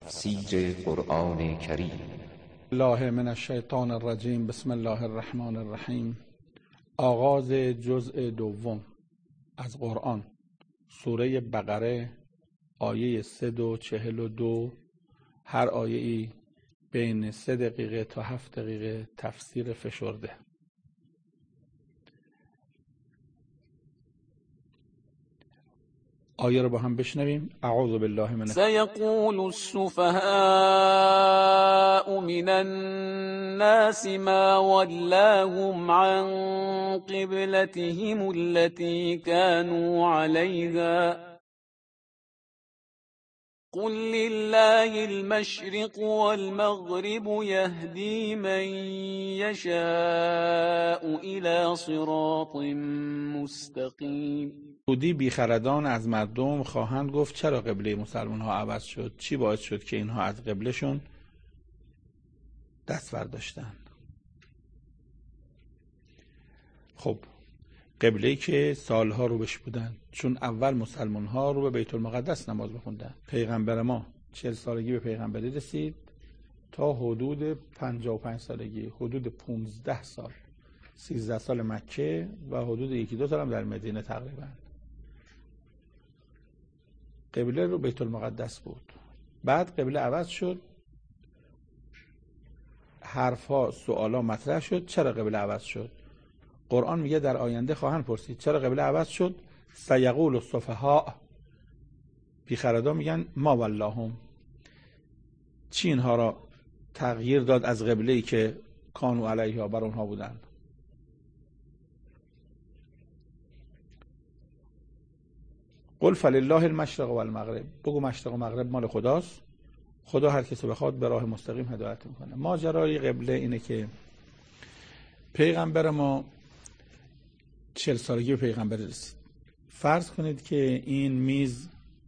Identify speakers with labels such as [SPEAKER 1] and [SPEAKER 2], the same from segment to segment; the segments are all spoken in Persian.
[SPEAKER 1] تفسیر قرآن کریم.
[SPEAKER 2] الله من الشیطان الرجیم. بسم الله الرحمن الرحیم. آغاز جزء دوم از قرآن، سوره بقره، آیه 342. هر آیه‌ای بین 3 دقیقه تا 7 دقیقه تفسیر فشرده. آیه رو با هم بشنویم. اعوذ بالله من
[SPEAKER 3] سيقول السفهاء من الناس ما ولاهم عن قبلتهم التي كانوا عليها قل لله المشرق والمغرب يهدي من يشاء إلى صراط مستقيم.
[SPEAKER 2] یهودی بیخردان از مردم خواهند گفت چرا قبله مسلمان ها عوض شد؟ چی باعث شد که اینها از قبلشون دست برداشتن؟ خب قبله‌ای که سالها رو بش بودن، چون اول مسلمان ها رو به بیت المقدس نماز بخوندن. پیغمبر ما 40 سالگی به پیغمبری رسید تا حدود 55 سالگی، حدود 15 سال، 13 سال مکه و حدود 1-2 سال هم در مدینه تقریبا. قبله رو بیت المقدس بود. بعد قبله عوض شد، حرفا سوالا مطرح شد. چرا قبله عوض شد؟ قرآن میگه در آینده خواهند پرسید چرا قبله عوض شد. سیقول السفهاء، بیخردان میگن ما واللهم، چی اینها را تغییر داد از قبله‌ای که کانوا علیها بر اونها بودن؟ قل فلله المشرق والمغرب، بگو مشرق و مغرب مال خداست، خدا هر کسی بخواد به راه مستقیم هدایت میکنه. ماجرای قبله اینه که پیغمبر ما 40 سالگی به پیغمبر رسید. فرض کنید که این میز،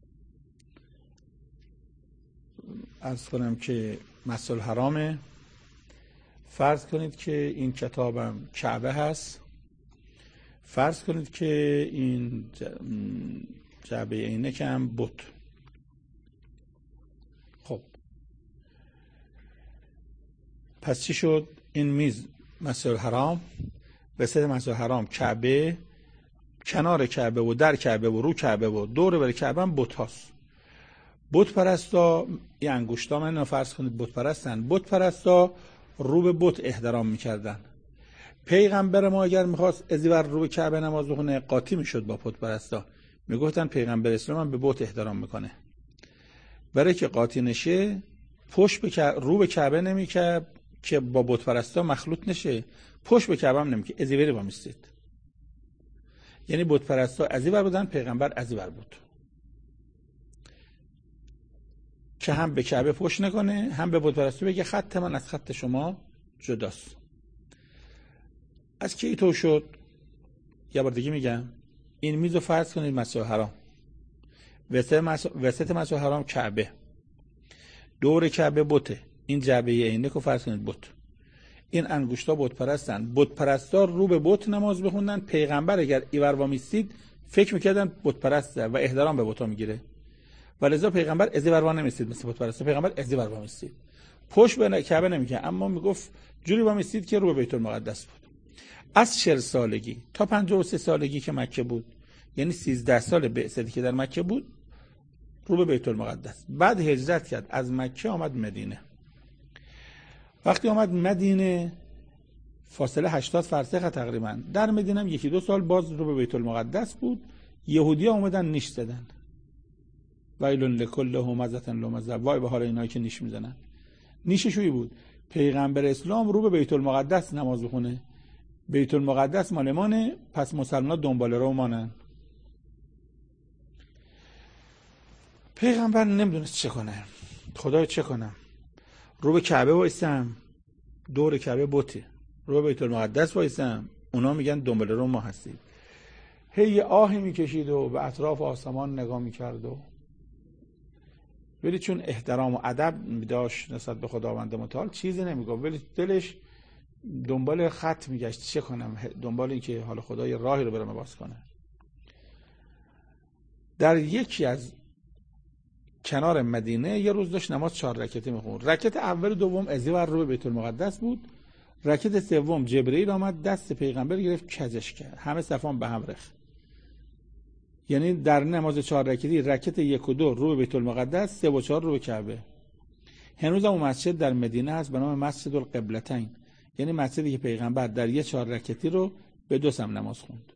[SPEAKER 2] عرض کنم که مسجد الحرامه، فرض کنید که این کتابم کعبه هست، فرض کنید که این جعبه عینک هم بت. خب پس چی شد؟ این میز مسجد الحرام، وسط مسجد الحرام کعبه، کنار کعبه و در کعبه و رو کعبه و دور بر کعبه هم بت هاست. بت پرستا، این انگشتا من فرض کنید بت پرستن، بت پرستا رو به بت احترام میکردن. پیغمبر ما اگر میخواست از ور رو به کعبه نماز بخونه قاطی میشد با بت پرستا، میگفتن پیغمبر اسلام هم به بت احترام میکنه. برای که قاطی نشه پشت به رو به کعبه نمیکرد که با بت پرستا مخلوط نشه، پشت به کعبه هم نمیکرد، از وری با میستید. یعنی بت پرستا از ور بودن، پیغمبر از ور بود که هم به کعبه پشت نکنه، هم به بت پرستا بگه خط من از خط شما جداست. از کی تو شد؟ یه بار دیگه میگم، این میزو فرض کنید مسجد الحرام، وسط مسجد الحرام کعبه، دور کعبه بته، این جعبه عینک رو فرض کنید بت، این انگشتا بت پرستن، بت پرستا رو به بت نماز بخوندن. پیغمبر اگر ایور وامیستید فکر میکردن بت پرسته و احترام به بتا میگیره، ولذا پیغمبر از ایور وامیستید مثل بت پرستا، پیغمبر از ایور وامیستید، پشت به کعبه نمیکرد، اما میگفت جوری وامیستید که رو به بیت المقدس بود. از 40 سالگی تا 53 سالگی که مکه بود، یعنی 13 سال بعثتی که در مکه بود، رو به بیت المقدس. بعد هجرت کرد، از مکه آمد مدینه. وقتی آمد مدینه فاصله 80 فرسخ تقریبا، در مدینه هم 1-2 سال باز رو به بیت المقدس بود. یهودی‌ها اومدن نیش زدن، ویل لکل همزة لمزة، وای به حال اینایی که نیش میزنن. نیششویی بود پیغمبر اسلام رو به بیت المقدس نماز بخونه، بیت المقدس مال مانه، پس مسلمان‌ها دنبال رو مانن. پیغمبر نمیدونست چه کنه، خدای چه کنم؟ رو به کعبه وایسم، دور کعبه بته، رو به بیت المقدس وایسم، اونا میگن دنبال رو ما هستید. هی آهی میکشید و به اطراف آسمان نگاه میکرد و ولی چون احترام و ادب داشت نسبت به خداوند متعال چیزی نمیگفت، ولی دلش دنبال خط میگشت چه کنم، دنبال این که حال خدای راهی رو برام باز کنه. در یکی از کنار مدینه یه روز داشت نماز 4 رکعتی میخوند. رکعت اول و دوم ازی ور رو به بیت المقدس بود. رکعت سوم جبرئیل آمد دست پیغمبر گرفت کجش کرد، همه صفان به هم ریخت. یعنی در نماز 4 رکعتی رکعت 1 و 2 رو به بیت المقدس، 3 و 4 رو به کعبه. هنوز هم مسجد در مدینه هست به نام مسجد القبلتین، یعنی مسجدی که پیغمبر در یه 4 رکعتی رو به 2 سم نماز خوند.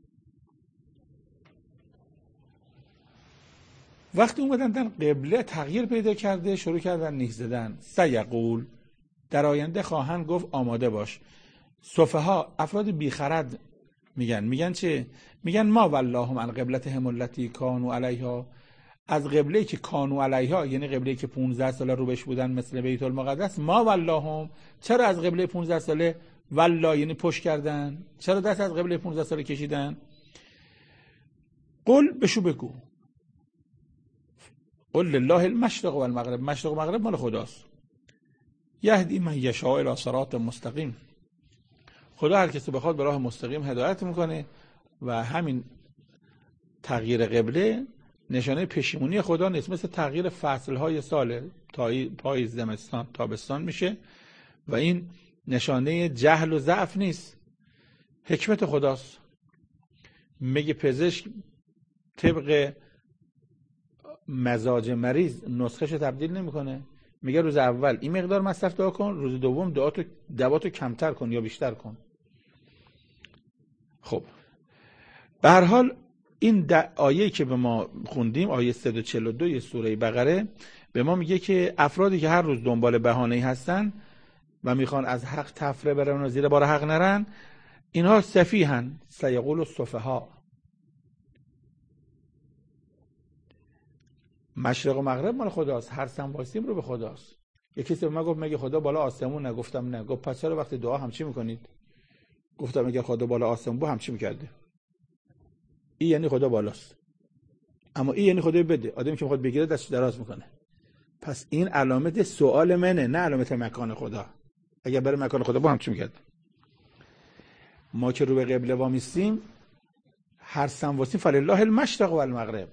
[SPEAKER 2] وقتی اومدن قبله تغییر پیدا کرده، شروع کردن نیک زدن. سیقول، در آینده خواهند گفت آماده باش. سفها، افراد بیخرد میگن چه؟ میگن ما واللهم عن قبلتهم التی کانوا علیها، از قبله‌ای که کانوا علیها یعنی قبله‌ای که 15 ساله رو بهش بودن مثل بیت المقدس، ما واللهم، چرا از قبله 15 ساله والله یعنی پشت کردن؟ چرا دست از قبله 15 ساله کشیدن؟ قل بشو بگو، قل لله المشرق و المغرب، مشرق و مغرب مال خداست. یهدی من یشاء الی صراط مستقیم، خدا هر کسی بخواد به راه مستقیم هدایت میکنه و همین تغییر قبله نشانه پشیمونی خدا نیست، مثل تغییر فصلهای سال، پاییز، زمستان، تابستان میشه و این نشانه جهل و ضعف نیست، حکمت خداست. میگه پزشک طبق مزاج مریض نسخه‌ش تبدیل نمیکنه، میگه روز اول این مقدار مصرف دعا کن، روز دوم دواتو کمتر کن یا بیشتر کن. خب به هر حال این آیه‌ای که به ما خوندیم، آیه 142 سوره بقره، به ما میگه که افرادی که هر روز دنبال بهانه‌ای هستن و میخوان از حق تفره برن و زیر بار حق نرن، اینها سفیهن. سیقول السفها. مشرق و مغرب مال خداست، هر سم واسیم رو به خداست. یکی کسی به من گفت مگه خدا بالا آسمون؟ نگفتم نه. گفت پس چرا وقتی دعا همچی میکنید؟ گفتم اگه خدا بالا آسمون بود همچی میکرده. این یعنی خدا بالاست، اما این یعنی خدا بده. آدمی که میخواد بگیره دستش دراز میکنه. پس این علامت سوال منه، نه علامت مکان خدا. اگه بره مکان خدا با همچی میکرد. ما که رو به قبله وامیستیم، هر سم واسیم فلله المشرق و المغرب.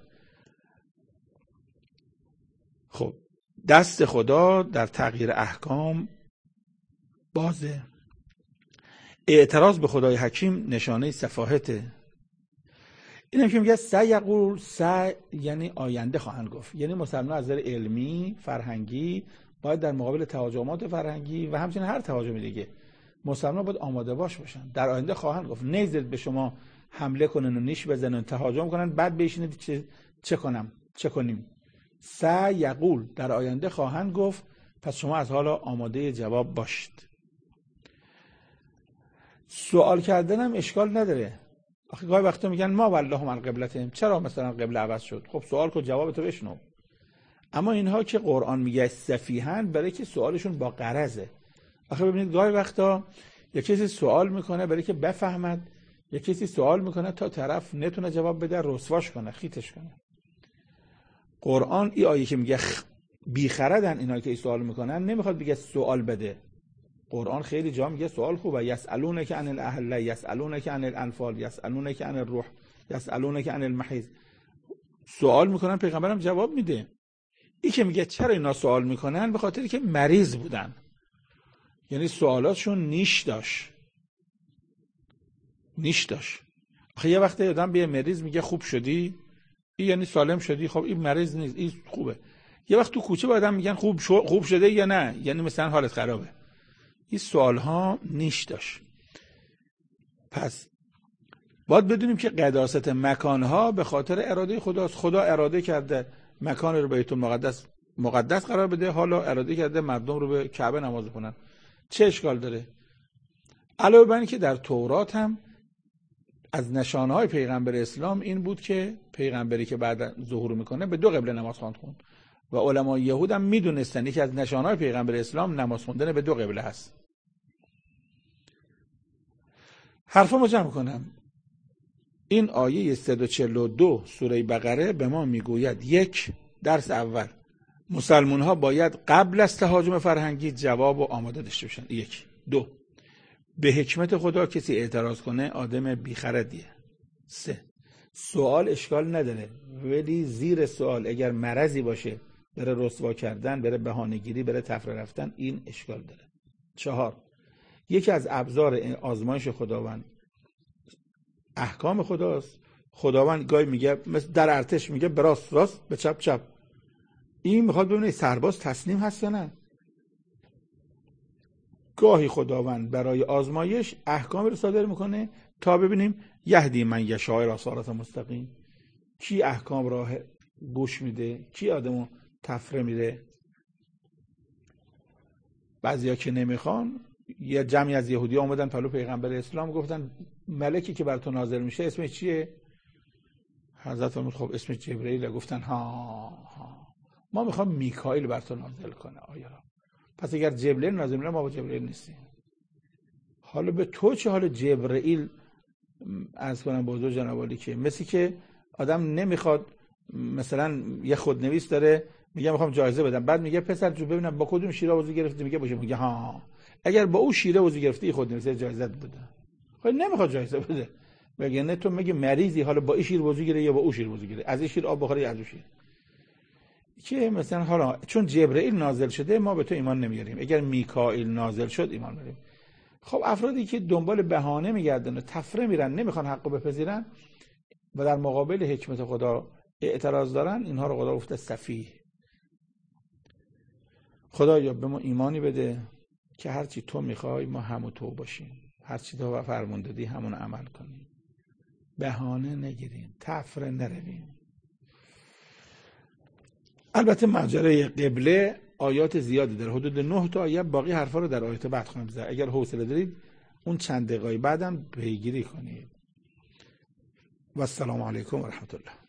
[SPEAKER 2] خب دست خدا در تغییر احکام بازه. اعتراض به خدای حکیم نشانه سفاهته. اینم که میگه سیقول، یعنی آینده خواهند گفت، یعنی مسلمان از نظر علمی، فرهنگی باید در مقابل تهاجمات فرهنگی و همچنین هر تهاجمی دیگه مسلمان باید آماده باشن. در آینده خواهند گفت، نگذارید به شما حمله کنن و نیش بزنن، تهاجم کنن، بعد بشینید چه کنیم. سیقول، در آینده خواهند گفت، پس شما از حالا آماده جواب باشید. سوال کردنم اشکال نداره. آخه گاهی وقتا میگن ما والله عن قبلتهم، چرا مثلا قبله عوض شد؟ خب سوال کن، جوابتو بشنو. اما اینها که قرآن میگه سفیهن، برای که سوالشون با غرضه. آخه ببینید گاهی وقتا یک کسی سوال میکنه برای که بفهمد، یک کسی سوال میکنه تا طرف نتونه جواب بده، رسواش کنه، خیتش کنه. قرآن این آیه که میگه بیخردن اینایی که سوال میکنن، نمیخواد بگه سوال بده. قرآن خیلی جا میگه سوال خوبه. یسالونک عن الاهله، یسالونک عن الانفال، یسالونک عن الروح، یسالونک عن المحیض. سوال میکنن، پیغمبرم جواب میده. این که میگه چرا اینا سوال میکنن، به خاطر که مریض بودن، یعنی سوالاتشون نیش داشت. آخه یه وقتی آدم به مریض میگه خوب شدی، این یعنی سالم شدی. خب این مریض نیست، این خوبه. یه وقت تو کوچه به آدم میگن خوب شده یا نه، یعنی مثلا حالت خرابه. این سوال ها نیش داشت. پس باید بدونیم که قداست مکان ها به خاطر اراده خداست. خدا اراده کرده مکان رو بیت المقدس مقدس قرار بده، حالا اراده کرده مردم رو به کعبه نماز بخونن. چه اشکال داره؟ علاوه بر این که در تورات هم از نشانه‌های پیغمبر اسلام این بود که پیغمبری که بعد ظهور میکنه به 2 قبله نماز خوند و علمای یهود هم میدونستن که از نشانه‌های پیغمبر اسلام نماز خوندن به 2 قبله هست. حرفمو جمع کنم. این آیه 142 سوره بقره به ما میگوید: 1. درس اول، مسلمان ها باید قبل از تهاجم فرهنگی جواب و آماده داشته باشن. 1. 2. به حکمت خدا کسی اعتراض کنه آدم بیخردیه. 3. سوال اشکال نداره، ولی زیر سوال اگر مرضی باشه بره رسوا کردن، بره بهانه‌گیری، بره تفره رفتن، این اشکال داره. 4، یکی از ابزار آزمایش خداوند احکام خداست. خداوند گاهی میگه مثل در ارتش میگه به راست راست، به چپ چپ. این میخواد ببینه سرباز تسلیم هست یا نه. گاهی خداوند برای آزمایش احکام رو صادر میکنه تا ببینیم یهدی من یشاء الی صراط مستقیم، کی احکام راه گوش میده، کی آدمو تفره میده. بعضیا که نمیخوان، یه جمعی از یهودی اومدن پلو پیغمبر اسلام گفتن ملکی که بر تو نازل میشه اسمش چیه؟ حضرت فرمود خب اسمش جبرئیل. گفتن ها ما میخوام میکائیل بر تو نازل کنه. آیا پس اگر جبرئیل نازل میشه ما با جبرئیل نیستیم. حالا به تو چه؟ حال جبرئیل از کنم بزرگ جناب عالی که مثل که آدم نمیخواد مثلا یه خودنویس داره میگه میخوام جایزه بدم، بعد میگه پسر جو ببینم با کدوم شیره وضو گرفتی، میگه باشه، میگه ها اگر با اون شیره وضو گرفتی خودنویس جایزه بده. خب نمیخواد جایزه بده، میگه نه تو میگه مریضی، حالا با این شیر وضو گیره یا با اون شیر وضو گیره، از این شیر آب بخوری از اون شیر. که مثلا حالا چون جبرئیل نازل شده ما به تو ایمان نمیاریم، اگر میکائیل نازل شد ایمان میاریم. خب افرادی که دنبال بهانه میگردن و تفره میرن، نمیخوان حقو بپذیرن و در مقابل حکمت خدا اعتراض دارن، اینها رو خدا گفته سفیه. خدایا به ما ایمانی بده که هرچی تو میخوای ما همون تو باشیم، هرچی تو فرمون دادی همون عمل کنیم، بهانه نگیریم، تفره نرویم. البته ماجرای قبله آیات زیادی داره، حدود 9 تا آیه، باقی حرفا رو در آیات بعد خواهم زد. اگر حوصله دارید اون چند دقیقه بعدم پیگیری کنید. و السلام علیکم و رحمت الله.